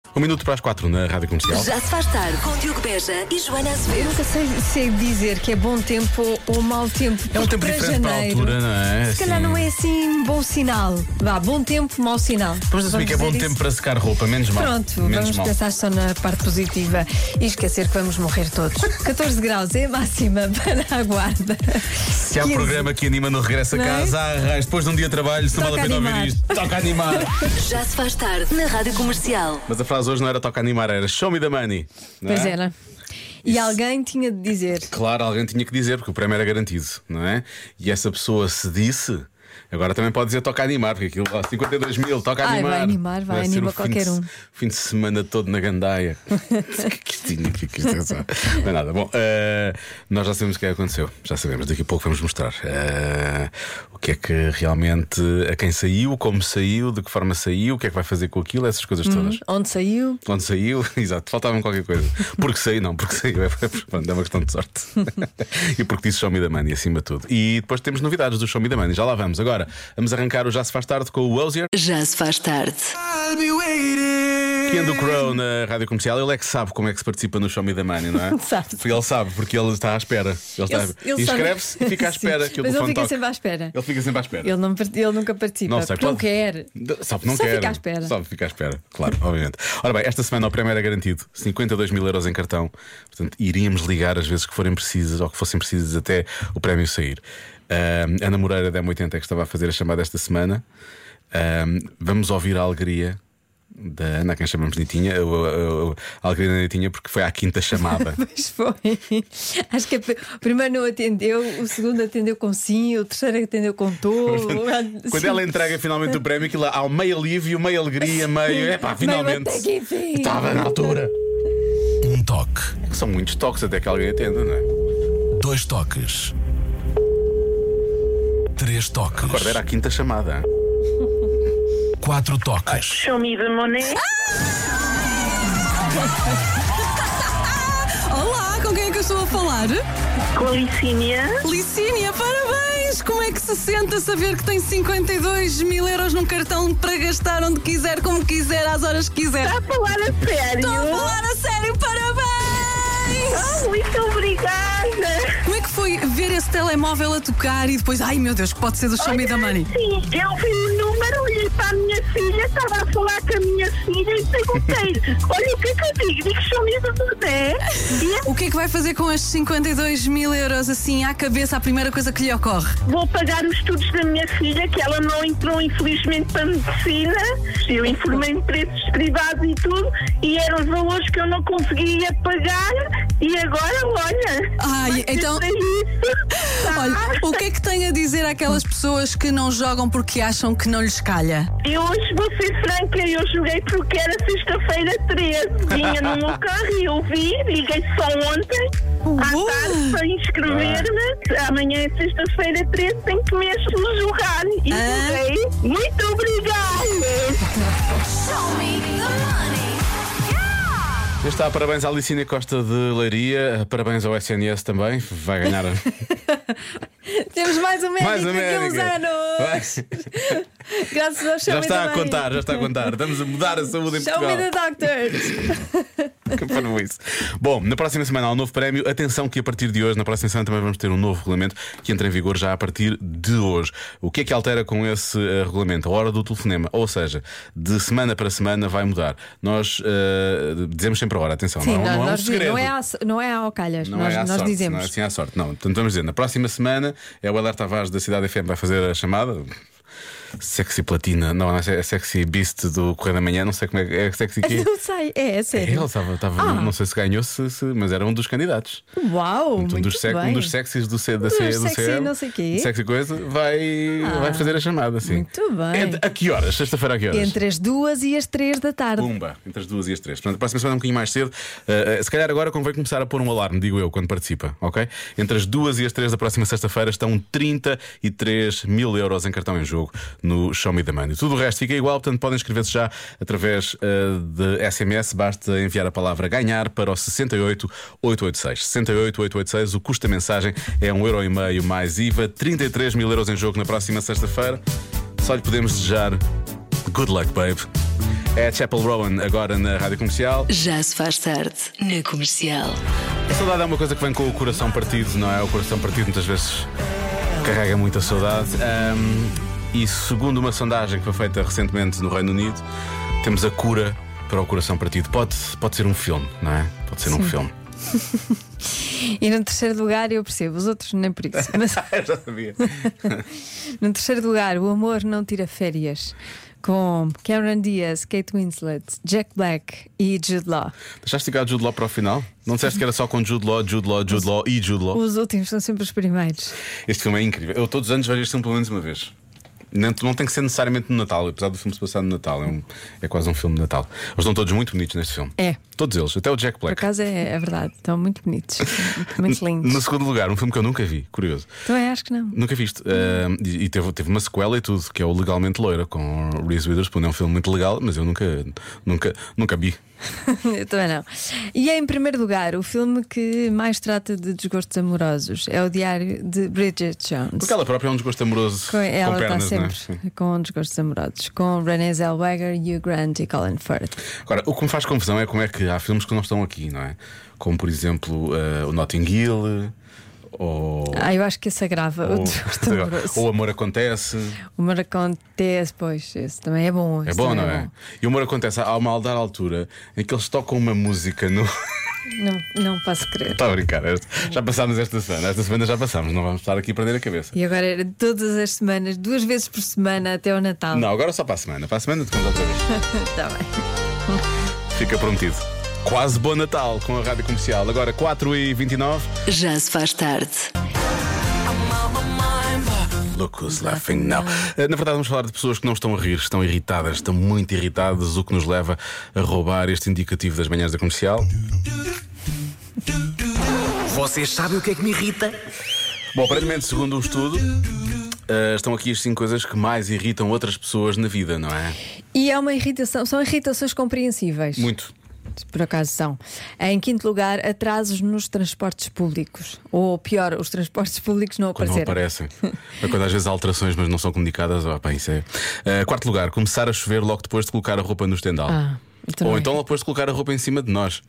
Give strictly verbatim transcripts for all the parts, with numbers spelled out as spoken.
Um minuto para as quatro na Rádio Comercial. Já se faz tarde com Diogo Beja e Joana Eu Azevedo. nunca sei, sei dizer que é bom tempo ou mau tempo. É um porque tempo para diferente para a janeiro, altura, não é? Se calhar Assim. não é assim um bom sinal. Vá, bom tempo, mau sinal. Vamos assumir que é bom dizer tempo isso? para secar roupa, menos mal. Pronto, menos vamos mal. pensar só na parte positiva e esquecer que vamos morrer todos. catorze graus é a máxima para a Guarda. Se há um quinze. programa que anima no regresso a Não é? casa, há raios, depois de um dia de trabalho, se não Toca vale a pena animar. ouvir isto. Toca animar. Já se faz tarde na Rádio Comercial. Mas a frase hoje não era toca animar, era show me the money. Não Pois é? era. E Isso. alguém tinha de dizer. Claro, alguém tinha que dizer, porque o prémio era garantido, não é? E essa pessoa se disse, agora também pode dizer toca animar, porque aquilo lá, cinquenta e dois mil, toca Ai, animar. vai animar, vai, ser anima o fim de qualquer se- um. Fim de semana todo na gandaia. Que isto significa isto é só. Não é nada. Bom, eh, nós já sabemos o que é que aconteceu, já sabemos, daqui a pouco vamos mostrar eh, o que é que realmente, a quem saiu, como saiu, de que forma saiu, o que é que vai fazer com aquilo, essas coisas todas. Onde saiu? Onde saiu, exato, faltava-me qualquer coisa. Porque saiu, não, porque saiu, é, é uma questão de sorte. E porque disse Show Me the Money acima de tudo. E depois temos novidades do Show Me the Money, já lá vamos. Agora, vamos arrancar o Já Se Faz Tarde com o Ozier. Já se faz tarde. Ken do Crow na Rádio Comercial. Ele é que sabe como é que se participa no Show Me the Money, não é? Sabe. Porque ele sabe, porque ele está à espera. Ele está Ele- ele sabe- Inscreve-se e fica à Sim, espera que o mas ele telefone fica toque. sempre à espera. Ele fica sempre à espera. Ele, não, part- ele nunca participa. Não sei, porque não pode- quer. Sabe que não Só quer. fica à espera. Só fica à espera, claro, obviamente. Ora bem, esta semana o prémio era garantido: cinquenta e dois mil euros em cartão. Portanto, iríamos ligar as vezes que forem precisas ou que fossem precisas até o prémio sair. Ahm, Ana Moreira da M oitenta é que estava a fazer a chamada esta semana. Ahm, vamos ouvir a alegria da Ana, a quem chamamos Nitinha, a, a- a- a alegria da Nitinha, porque foi à quinta chamada. Pois foi. Acho que a pe- o primeiro não atendeu, o segundo atendeu com sim, o terceiro atendeu com tô. Quando ela entrega finalmente o prémio, aquilo lá, há um meio alívio, meio alegria, meio. Epá, finalmente. Meio até que enfim. Estava na altura. Um toque, São muitos toques até que alguém atenda, não é? dois toques, três toques, Agora era a quinta chamada. hein? quatro toques, Show me the money. Olá, com quem é que eu estou a falar? Com a Licínia. Licínia, parabéns! Como é que se sente a saber que tem cinquenta e dois mil euros num cartão para gastar onde quiser, como quiser, às horas que quiser? Está a falar a sério? Estou a falar a sério, parabéns! Ah, muito obrigada. Como é que foi ver esse telemóvel a tocar e depois, ai meu Deus, que pode ser do Show Me the Money? Sim, eu vi o número, olhei para a minha filha, estava a falar com a minha filha e perguntei: olha, o que é que eu digo? Digo show me the money. E O que é que vai fazer com estes cinquenta e dois mil euros assim à cabeça, a primeira coisa que lhe ocorre? vou pagar os estudos da minha filha, que ela não entrou, infelizmente, para a medicina. Eu informei em preços privados e tudo, e eram os valores que eu não conseguia pagar. E agora, olha. Ai, então. É isso. Tá? Olha, o que é que tem a dizer àquelas pessoas que não jogam porque acham que não lhes calha? Eu hoje vou ser franca, eu joguei porque era sexta-feira treze. Vinha no meu carro e eu vi, liguei só ontem, à Boa. tarde, para inscrever-me. Amanhã é sexta-feira treze, tenho que mesmo jogar. E Ah. joguei. Muito obrigada! Já está, parabéns à Licínia Costa de Leiria, parabéns ao S N S também, vai ganhar. Temos mais um médico Mais um daqui a uns médico. anos. Graças ao Show Já Me está the a Money. contar, já está a contar. Estamos a mudar a saúde em Show Portugal. Me the Doctors. Que parvoíce. Bom, na próxima semana há um novo prémio. Atenção que a partir de hoje, na próxima semana também vamos ter um novo regulamento que entra em vigor já a partir de hoje. O que é que altera com esse uh, regulamento? A hora do telefonema, ou seja, de semana para semana vai mudar. Nós uh, dizemos sempre a hora, atenção, Sim, não, nós, não é um nós segredo. não, é à, não é ao calhas, Não nós, é à nós sorte, dizemos. não é assim à sorte. Não, portanto vamos dizer, na próxima semana é o Helder Tavares da Cidade F M vai fazer a chamada. Sexy Platina, não, é Sexy Beast do Correio da Manhã, não sei como é, é Sexy quê? Não sei, é, é sério. Ele estava, estava Ah. não sei se ganhou, se, se- mas era um dos candidatos. Uau, Um muito dos, sex- bem. um dos sexys do C, da Um C, dos do sexy C M, não sei quê. sexy coisa, vai, Ah. vai fazer a chamada, sim. Muito bem. Entre- a que horas? Sexta-feira a que horas? Entre as duas e as três da tarde. Pumba, entre as duas e as três. Portanto, a próxima semana é um bocadinho mais cedo. Uh, uh, se calhar agora convém começar a pôr um alarme, digo eu, quando participa, ok? Entre as duas e as três da próxima sexta-feira estão trinta e três mil euros em cartão em jogo no Show Me the Money. Tudo o resto fica igual, portanto podem inscrever-se já através uh, de S M S. Basta enviar a palavra ganhar para o sessenta e oito oito oito seis. sessenta e oito oito oito seis. O custo da mensagem é um euro e meio mais I V A. trinta e três mil euros em jogo na próxima sexta-feira. Só lhe podemos desejar good luck, babe. É Chapel Rowan agora na Rádio Comercial. Já se faz tarde na Comercial. A saudade é uma coisa que vem com o coração partido, não é? O coração partido muitas vezes carrega muita saudade. Um, e segundo uma sondagem que foi feita recentemente no Reino Unido, temos a cura para o coração partido. Pode, pode ser um filme, não é? Pode ser Sim. um filme. E no terceiro lugar, eu percebo, os outros nem por isso. Mas... Já sabia. No terceiro lugar, O Amor Não Tira Férias, com Cameron Diaz, Kate Winslet, Jack Black e Jude Law. Deixaste ficar Jude Law para o final? Não disseste que era só com Jude Law, Jude Law, Jude Law e Jude Law? Os últimos são sempre os primeiros. Este filme é incrível. Eu todos os anos vejo este filme pelo menos uma vez. Não, não tem que ser necessariamente no Natal, apesar do filme se passar no Natal. É, um, é quase um filme de Natal. Eles estão todos muito bonitos neste filme. É. Todos eles, até o Jack Black. Por acaso é, é verdade, estão muito bonitos. Muito lindos. No segundo lugar, um filme que eu nunca vi, curioso. Também acho que não. Nunca viste. Uh, e teve, teve uma sequela e tudo, que é o Legalmente Loira, com Reese Witherspoon. É um filme muito legal, mas eu nunca, nunca, nunca vi. Eu também não. E em primeiro lugar, o filme que mais trata de desgostos amorosos é o Diário de Bridget Jones. Porque ela própria é um desgosto amoroso. Com, ela com pernas, está sempre não é? com desgostos amorosos, com Renée Zellweger, Hugh Grant e Colin Firth. Agora, o que me faz confusão é como é que há filmes que não estão aqui, não é? Como por exemplo uh, o Notting Hill. Ou... Ah, eu acho que esse agrava ou... o desgosto amoroso. Ou O Amor Acontece. O Amor Acontece, pois, esse também é bom. É bom, não é? é bom. E O Amor Acontece, há uma dada altura em que eles tocam uma música no. Não, não posso crer. Está a brincar, já passámos esta semana. Esta semana já passámos, não vamos estar aqui a perder a cabeça. E agora era todas as semanas, duas vezes por semana até o Natal. Não, agora só para a semana. Para a semana tocamos outra vez. Está bem. Fica prometido. Quase bom Natal com a Rádio Comercial. Agora quatro e vinte e nove. Já se faz tarde. Look who's laughing now. Na verdade, vamos falar de pessoas que não estão a rir, estão irritadas, estão muito irritadas, o que nos leva a roubar este indicativo das manhãs da Comercial. Vocês sabem o que é que me irrita? Bom, aparentemente, segundo um estudo, uh, estão aqui as cinco coisas que mais irritam outras pessoas na vida, não é? E é uma irritação, são irritações compreensíveis. Muito. Por acaso são. Em quinto lugar, atrasos nos transportes públicos. Ou pior, os transportes públicos não quando apareceram. Não aparecem. É quando às vezes há alterações, mas não são comunicadas. Oh, pá, isso é. Uh, quarto lugar, começar a chover logo depois de colocar a roupa no estendal. Ah, então Ou é. então depois de colocar a roupa em cima de nós.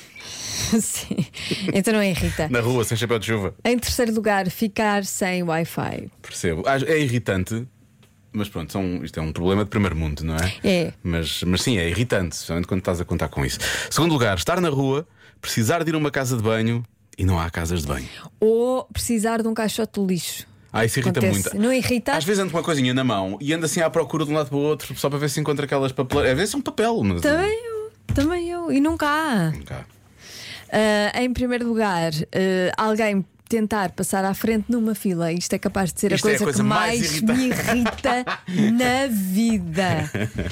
Sim. Então não é irrita. Na rua, sem chapéu de chuva. Em terceiro lugar, ficar sem Wi-Fi. Percebo. É irritante. Mas pronto, são, isto é um problema de primeiro mundo, não é? É. Mas, mas sim, é irritante, especialmente quando estás a contar com isso. Segundo lugar, estar na rua, precisar de ir a uma casa de banho e não há casas de banho. Ou precisar de um caixote de lixo. Ah, isso irrita Acontece. muito. Não irrita? Às vezes ando com uma coisinha na mão e ando assim à procura de um lado para o outro, só para ver se encontra aquelas papeleiras. Às vezes é um papel, mas. Também eu, também eu. E nunca há. Nunca. Uh, em primeiro lugar, uh, alguém tentar passar à frente numa fila. Isto é capaz de ser a Isto é coisa, a coisa que mais mais irrita- me irrita na vida.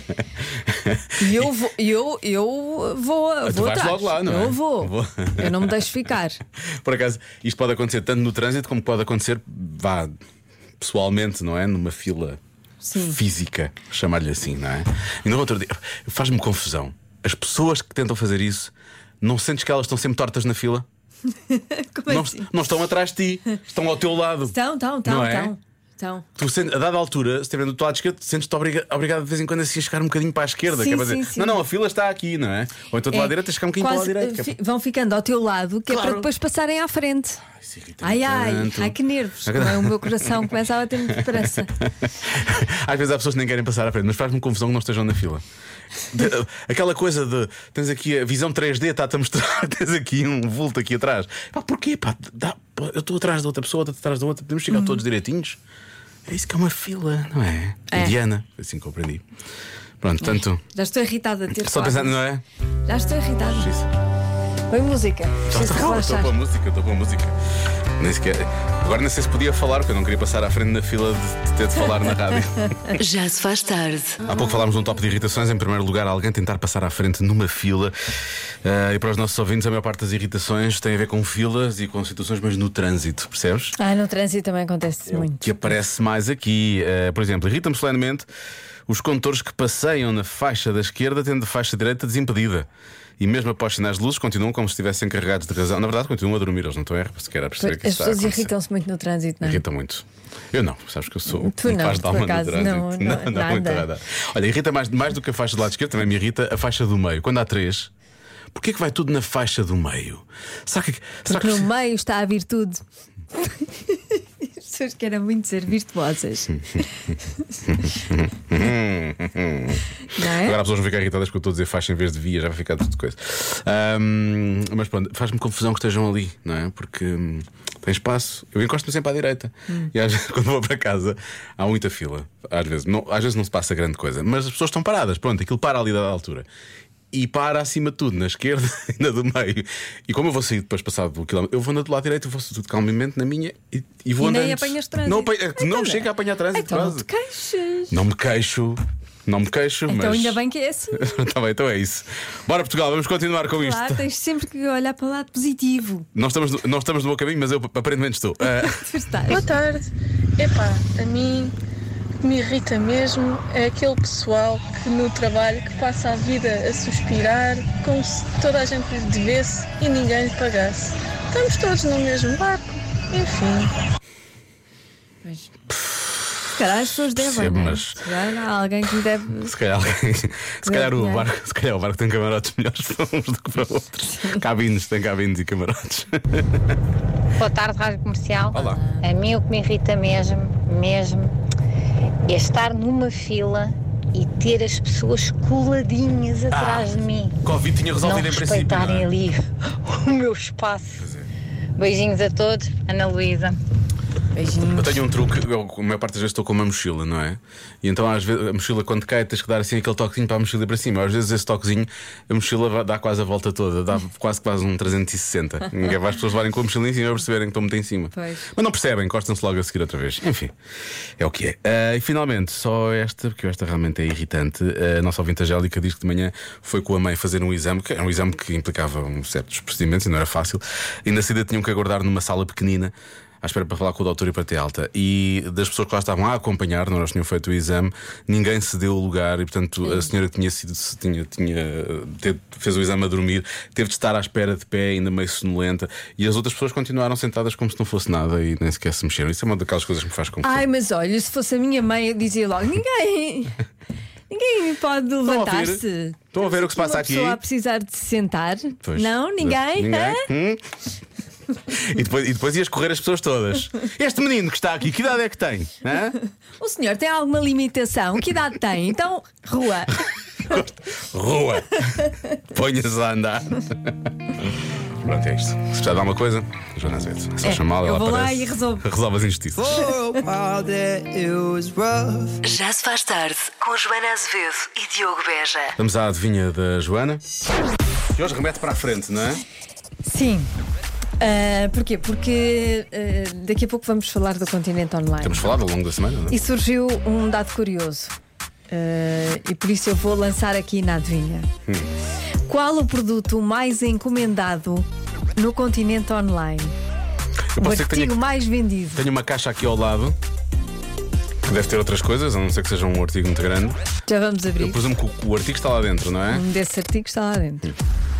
E eu vou, eu, eu vou, Tu vou vais atrás. logo lá, não é? Eu vou. Vou. Eu não me deixo ficar. Por acaso, isto pode acontecer tanto no trânsito como pode acontecer, vá, pessoalmente, não é? Numa fila Sim. física, chamar-lhe assim, não é? E no outro dia, faz-me confusão. As pessoas que tentam fazer isso, não sentes que elas estão sempre tortas na fila? Como Não, assim? não estão atrás de ti, estão ao teu lado. Estão, estão, estão, Não é? estão. Estão. Tu, sentes- a dada altura, se estiver do teu lado esquerdo, sentes-te obriga- obrigado de vez em quando assim a chegar um bocadinho para a esquerda. Sim, que é para sim, dizer, sim. não, não, a fila está aqui, não é? Ou então do lado direito, tens de chegar um bocadinho para o lado Quase, direito. que é fi- para- vão ficando ao teu lado, que é Claro. para depois passarem à frente. Isso irrita-me Ai, ai, tanto. ai, que nervos. Como é, o meu coração começa a bater muito depressa. Às vezes há pessoas que nem querem passar à frente, mas faz-me confusão que não estejam na fila. De- aquela coisa de tens aqui a visão três D, está-te a mostrar, tens aqui um vulto aqui atrás. Pá, porquê? Pá, dá- pá, eu estou atrás da outra pessoa, outra atrás da outra, podemos chegar todos direitinhos. É isso que é uma fila, não é? É. Indiana, assim que eu aprendi. Pronto, tanto. Já estou irritada de ter Só falado pensando, não nisso. é? Já estou irritada. Isso. Põe música. Preciso Calma, estou relaxar. com a música, estou com a música. Nem sequer... Agora nem sei se podia falar, porque eu não queria passar à frente na fila de, de ter de falar na rádio. Já se faz tarde. Há pouco falámos de um top de irritações. Em primeiro lugar, alguém tentar passar à frente numa fila. Ah, e para os nossos ouvintes, a maior parte das irritações tem a ver com filas e com situações, mas no trânsito, percebes? Ah, no trânsito também acontece muito. Que aparece mais aqui. Ah, por exemplo, irrita-me solenemente os condutores que passeiam na faixa da esquerda tendo a faixa direita desimpedida. E mesmo após sinais de luzes, continuam como se estivessem carregados de razão. Na verdade, continuam a dormir, eles não estão a sequer a perceber que As isso está a pessoas acontecer. irritam-se muito no trânsito, não é? Irrita muito. Eu não, sabes que eu sou Tu um não, paz de por alma no acaso, trânsito. não, não, nada. muito nada. Olha, irrita mais, mais do que a faixa do lado esquerdo, também me irrita a faixa do meio. Quando há três, porquê que vai tudo na faixa do meio? Será que, será Porque que... no meio está a virtude. As pessoas querem muito ser virtuosas. Não é? Agora as pessoas vão ficar irritadas com eu estou a dizer faixa em vez de via, já vai ficar tudo coisa. Ahm, mas pronto, faz-me confusão que estejam ali, não é? Porque hum, tem espaço. Eu encosto-me sempre à direita. Hum. E às vezes, quando vou para casa, há muita fila. Às vezes não, às vezes não se passa grande coisa, mas as pessoas estão paradas. Pronto, aquilo para ali da altura. E para acima de tudo, na esquerda e na do meio. E como eu vou sair depois passado do quilómetro, eu vou na do lado direito, eu vou tudo calmamente na minha e, e vou E andando. nem apanhas trânsito. Não, apanho- Então não não. chego a apanhar trânsito. Então não quase. te queixas. Não me queixo, não me queixo, Então mas. ainda bem que é assim. Tá bem, então é isso. Bora, Portugal, vamos continuar com isto. Claro, tens sempre que olhar para o lado positivo. Não estamos, no- não estamos no bom caminho, mas eu aparentemente estou. Ah, Tu estás. Boa tarde. Epá, a mim o que me irrita mesmo é aquele pessoal que no trabalho que passa a vida a suspirar como se toda a gente lhe devesse e ninguém lhe pagasse. Estamos todos no mesmo barco. Enfim. Pois. Se calhar as pessoas devem, Percebo, não é? mas- Se calhar há alguém que lhe deve. se calhar alguém. Se calhar o dinheiro. barco, se calhar o barco tem camarotes melhores para uns do que para outros. Cabines, tem cabines e camarotes. Boa tarde, Rádio Comercial. Olá. A mim o que me irrita mesmo, mesmo, é estar numa fila e ter as pessoas coladinhas atrás de mim. Covid tinha Não resolvido em princípio. respeitarem não é? ali o meu espaço. Pois é. Beijinhos a todos, Ana Luísa. Beijinhos. Eu tenho um truque, eu, a maior parte das vezes estou com uma mochila, não é? E então às vezes a mochila quando cai tens que dar assim aquele toquezinho para a mochila ir para cima. Às vezes esse toquezinho, a mochila va- dá quase a volta toda, dá quase quase um trezentos e sessenta. Ninguém vai as pessoas levarem com a mochila em cima e perceberem que estão muito em cima. Pois. Mas não percebem, encostam-se logo a seguir outra vez. Enfim, é o que é. Ah, e finalmente, só esta, porque esta realmente é irritante. A nossa ouvinte Angélica diz que de manhã foi com a mãe fazer um exame, que era um exame que implicava um certos procedimentos e não era fácil. E na saída tinham que aguardar numa sala pequenina à espera para falar com o doutor e para ter alta. E das pessoas que lá estavam a acompanhar, não elas tinham feito o exame, ninguém se deu o lugar. E portanto a senhora que tinha sido, tinha, tinha, teve- fez o exame a dormir, teve de estar à espera de pé, ainda meio sonolenta. E as outras pessoas continuaram sentadas como se não fosse nada e nem sequer se mexeram. Isso é uma daquelas coisas que me faz confusão. Ai, mas olha, se fosse a minha mãe, eu dizia logo: ninguém. Ninguém pode a ouvir? levantar-se. Estão a ver o que se passa Uma aqui? pessoa a precisar de se sentar. Pois. Não, ninguém. Ninguém? Hã? Hum? E depois, e depois ias correr as pessoas todas. Este menino que está aqui, que idade é que tem? Hã? O senhor tem alguma limitação? Que idade tem? Então, rua. Rua. Ponha-se a andar. Pronto, é isto. Se precisar de alguma coisa, Joana Azevedo. É só É, chamá-la, eu ela vou lá aparece. e resolvo. Resolve as injustiças. Já se faz tarde com Joana Azevedo e Diogo Beja. Vamos à adivinha da Joana. Que hoje remete para a frente, não é? Sim. Ah, porquê? Porque ah, daqui a pouco vamos falar do Continente Online. Temos falado ao longo da semana, não é? E surgiu um dado curioso. Ah, e por isso eu vou lançar aqui na adivinha. Hum. Qual o produto mais encomendado no Continente Online? Eu O posso dizer que artigo tenho, mais vendido. tenho uma caixa aqui ao lado que deve ter outras coisas, a não ser que seja um artigo muito grande. Já vamos abrir. Eu presumo que o, o artigo está lá dentro, não é? Um desses artigos está lá dentro.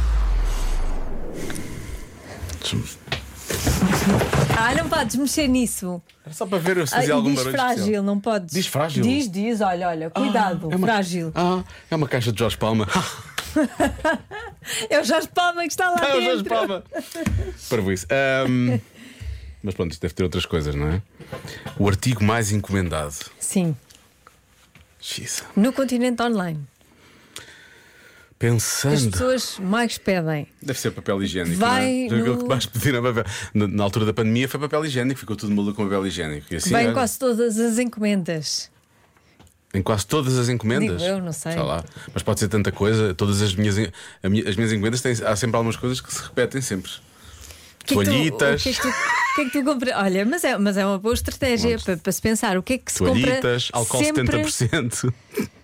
Ah, não podes mexer nisso. É só para ver se Ah, fazia e algum diz barulho. frágil, especial. não podes. Diz frágil? Diz, diz, olha, olha, cuidado, é uma- frágil. Ah, é uma caixa de Jorge Palma. É o Jorge Palma que está lá Ah, é o dentro. Jorge Palma. Para isso. Ahm, mas pronto, isto deve ter outras coisas, não é? O artigo mais encomendado. Sim, Xisa. no Continente Online. As Pensando. pessoas mais pedem. Deve ser papel higiênico. Vai não é? Aquilo no- que mais pediram papel. Na, na altura da pandemia foi papel higiênico, ficou tudo maluco com papel higiênico. E assim, Vem olha, quase todas as encomendas. em quase todas as encomendas. Digo eu, não sei. lá. Mas pode ser tanta coisa. Todas as minhas, en- a minha- as minhas encomendas têm, há sempre algumas coisas que se repetem sempre. O que é que tu- Toalhitas. O que é que tu, o que é que tu compras? Olha, mas é, mas é uma boa estratégia para, para se pensar. O que é que se Toalhitas, compra álcool sempre... setenta por cento.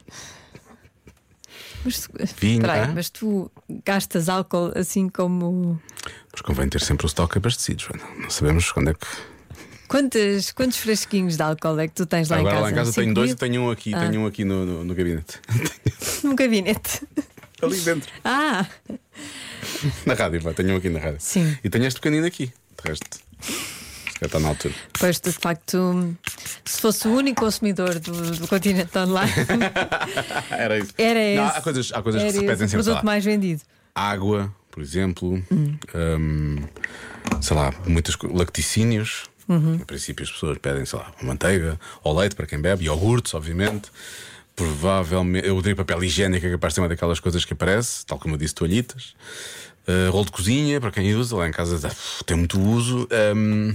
Mas, tu- Vinho, espera aí, hã? mas tu gastas álcool assim como. Mas convém ter sempre o estoque abastecido, Joana. Não sabemos quando é que. Quantos, quantos frasquinhos de álcool é que tu tens lá Agora em casa? lá em casa Cinco tenho dois mil? e tenho um aqui, Ah. tenho um aqui no, no, no gabinete. Num gabinete. Ali dentro. Ah, Na rádio, pá, tenho um aqui na rádio. Sim. E tenho este pequenino aqui. De resto, já está na altura. pois tu de facto, se fosse o único consumidor do, do continente online, Era isso. era esse. Não, há coisas, há coisas era que se esse repetem o sempre. sei produto lá. mais vendido. Água, por exemplo. hum, sei lá, muitas co- lacticínios. Uhum. Em princípio, as pessoas pedem, sei lá, manteiga ou leite para quem bebe, iogurtes, obviamente. Provavelmente, eu diria papel higiênico, é capaz de ser uma daquelas coisas que aparece, tal como eu disse, toalhitas. Uh, rolo de cozinha, para quem usa, lá em casa uf, tem muito uso. Um,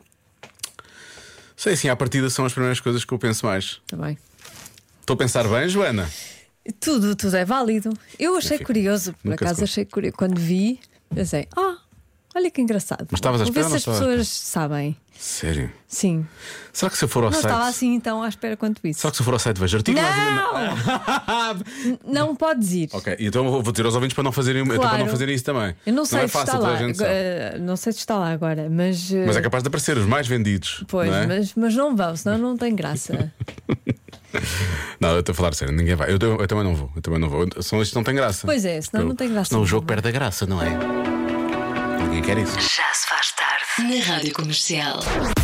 sei assim, à partida são as primeiras coisas que eu penso mais. Tá bem. Estou a pensar bem, Joana? Tudo, tudo é válido. Eu achei Enfim, curioso, por nunca se acaso conta. achei curioso. Quando vi, pensei, ah, olha que engraçado. Mas estavas à Vou ver espera se ou as não pessoas sabem. Sério? Sim. Será que se eu for ao Não site. estava assim então à espera quanto isso. Será que se eu for ao site vejo artigo mais Não! N- não podes ir. Ok, então eu vou vou dizer aos ouvintes para não fazerem, então para não Claro. fazerem isso também. Eu não sei é se fácil, está toda lá. a gente sabe. eh, Não sei se está lá agora, mas. eh, Mas é capaz de aparecer os mais vendidos. Pois, não é? mas, mas não vão, senão não tem graça. Não, eu estou a falar sério, ninguém vai. Eu, eu- eu também não vou. Eu também não vou. São estes que não têm graça. Pois é, senão não tem graça Senão o jogo nenhuma. perde a graça, não é? Ninguém quer isso. Já se faz tarde. Na Rádio Comercial.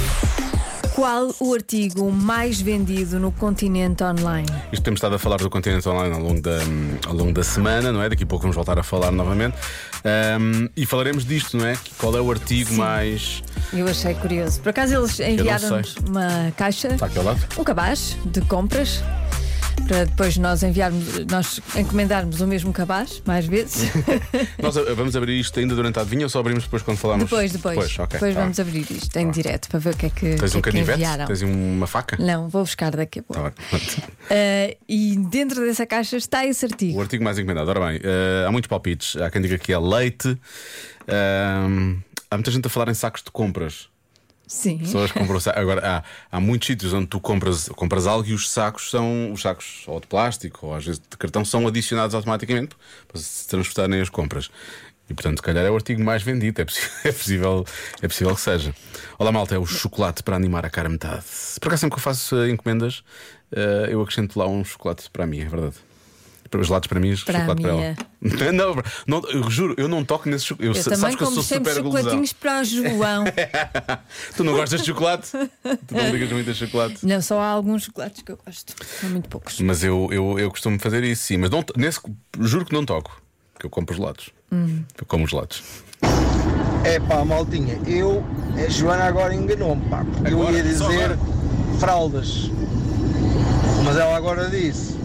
Qual o artigo mais vendido no continente online? Isto temos estado a falar do Continente Online ao longo da, ao longo da semana, não é? Daqui a pouco vamos voltar a falar novamente. Ahm, e falaremos disto, não é? Qual é o artigo mais. Eu achei curioso. Por acaso eles enviaram-nos uma caixa, Está aqui ao lado? um cabaz de compras, para depois nós enviarmos, nós encomendarmos o mesmo cabaz mais vezes. Nós a- vamos abrir isto ainda durante a adivinha ou só abrimos depois quando falarmos? Depois, depois. Depois, ok. Depois Tá vamos abrir isto em direto para ver o que é que, Tens que, um é que canivete? enviaram. Tens uma faca? Não, vou buscar daqui a pouco. Tá bem. Uh, e dentro dessa caixa está esse artigo. O artigo mais encomendado. Ora bem, eh, há muitos palpites. Há quem diga que é leite. Ahm, há muita gente a falar em sacos de compras. Sim. Pessoas compram sa- Agora há, há muitos sítios onde tu compras, compras algo e os sacos são os sacos ou de plástico ou às vezes de cartão são adicionados automaticamente para se transportarem as compras. E portanto, se calhar é o artigo mais vendido. É possível, é possível, é possível que seja. Olá, malta, é o chocolate para animar a cara a metade. Por acaso, sempre que eu faço eh, encomendas, eh, eu acrescento lá um chocolate para mim, é verdade. Para os lados para mim, Para chocolate a para minha. ela. Não, não, eu juro, eu não toco nesse chocolate. Eu também como sempre chocolatinhos para o João. Tu não gostas de chocolate? Tu não ligas muito a chocolate? Não, só há alguns chocolates que eu gosto. São muito poucos. Mas eu, eu, eu costumo fazer isso, sim. Mas não, nesse, juro que não toco. Que eu compro gelados. Hum. Eu como gelados. É pá, maltinha, eu, a Joana agora enganou-me, pá, porque eu Agora? ia Só dizer agora? fraldas, mas ela agora disse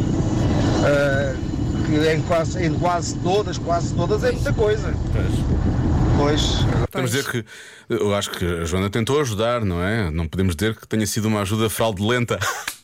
ah, que em quase, em quase todas, quase todas é muita coisa. Pois. Podemos dizer que eu acho que a Joana tentou ajudar, não é? Não podemos dizer que tenha sido uma ajuda fraudulenta.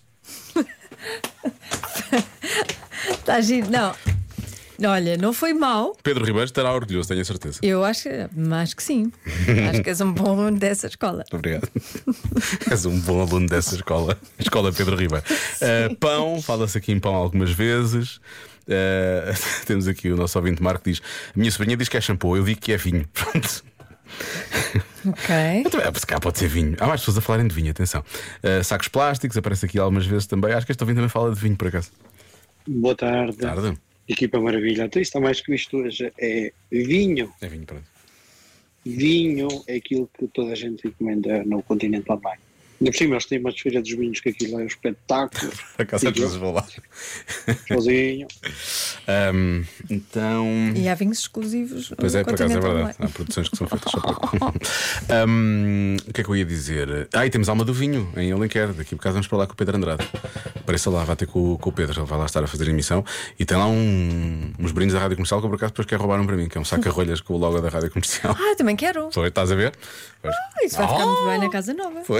Está a giro. Não. Olha, não foi mal. Pedro Ribeiro estará orgulhoso, tenho a certeza. Eu acho que, acho que sim. Acho que és um bom aluno dessa escola. Muito obrigado. És um bom aluno dessa escola. Escola Pedro Ribeiro. Uh, pão, fala-se aqui em pão algumas vezes. Uh, temos aqui o nosso ouvinte Marco que diz: a minha sobrinha diz que é shampoo, eu digo que é vinho. Pronto. Ok. Eu também, se cá pode ser vinho. Há mais pessoas a falarem de vinho, atenção. Uh, sacos plásticos, aparece aqui algumas vezes também. Acho que este ouvinte também fala de vinho, por acaso. Boa tarde. Tarde. Equipa Maravilha. Então isto está mais que isto hoje. É vinho. É vinho, pronto. Vinho é aquilo que toda a gente encomenda no continente online. Ainda por cima eles têm umas feiras dos vinhos que aquilo é um espetáculo. A casa às vezes vou lá. Sozinho. Um, então. E há vinhos exclusivos. Pois no é, por acaso é continente verdade. online. Há produções que são feitas só para. um, O que é que eu ia dizer? Ah, e temos Alma do Vinho em Alenquer. Daqui a bocado vamos para lá com o Pedro Andrade. Apareça lá, vai ter com, com o Pedro. Ele vai lá estar a fazer a emissão. E tem lá um, uns brindes da Rádio Comercial que eu, por acaso depois quer roubaram para mim, que é um saco a rolhas com o logo da Rádio Comercial. Ah, também quero. Foi, estás a ver? Pois. Ah, isso vai ficar muito bem na casa nova. Foi.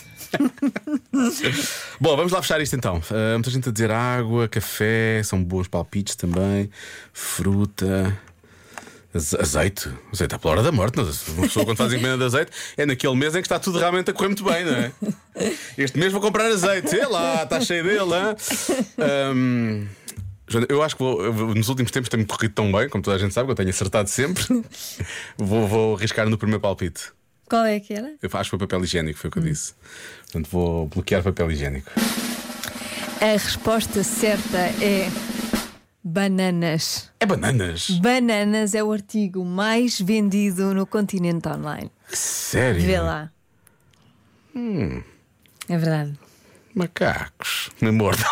Bom, vamos lá fechar isto então. Uh, muita gente a dizer água, café, são bons palpites também, fruta, aze- azeite. Azeite é pela hora da morte. Não? Uma pessoa quando faz encomenda de azeite é naquele mês em que está tudo realmente a correr muito bem, não é? Este mês vou comprar azeite. Sei lá, está cheio dele. Hein? Um, Joana, eu acho que vou, eu, nos últimos tempos tem-me corrido tão bem, como toda a gente sabe, que eu tenho acertado sempre. vou, vou arriscar no primeiro palpite. Qual é que era? Eu acho que foi papel higiênico, foi o que eu disse. Portanto, vou bloquear papel higiênico. A resposta certa é bananas. É bananas? Bananas é o artigo mais vendido no continente online. Sério? Vê lá. Hum. É verdade. Macacos. Me mordam.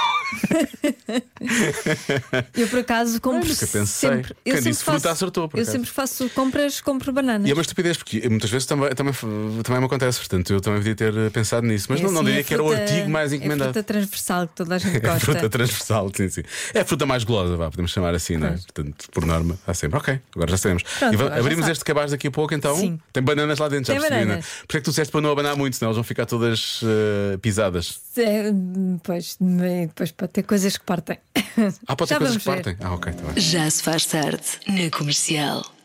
Eu por acaso compro Ai, nunca pensei. sempre. Eu Quem sempre disse fruta faço, acertou, por Eu acaso. sempre faço compras, compro bananas. E é uma estupidez, porque muitas vezes também, também, também me acontece. Portanto, eu também devia ter pensado nisso. Mas É não, não assim, diria é que era o fruta- artigo mais É encomendado. fruta transversal que toda a gente É gosta. fruta transversal, sim, sim. É a fruta mais gulosa, vá, podemos chamar assim, não é? Portanto, por norma, há sempre. Ok, agora já sabemos. Pronto, e va- agora já abrimos sabe. este cabaz daqui a pouco, então. Sim. Tem bananas lá dentro, já Tem percebi, não é? bananas. Por isso é que tu disseste para não abanar muito, senão elas vão ficar todas eh, pisadas. É, Pois, depois pode ter coisas que partem. Ah, pode ter Já coisas que vamos ver. partem. Ah, ok, está bem. Já se faz tarde na Comercial.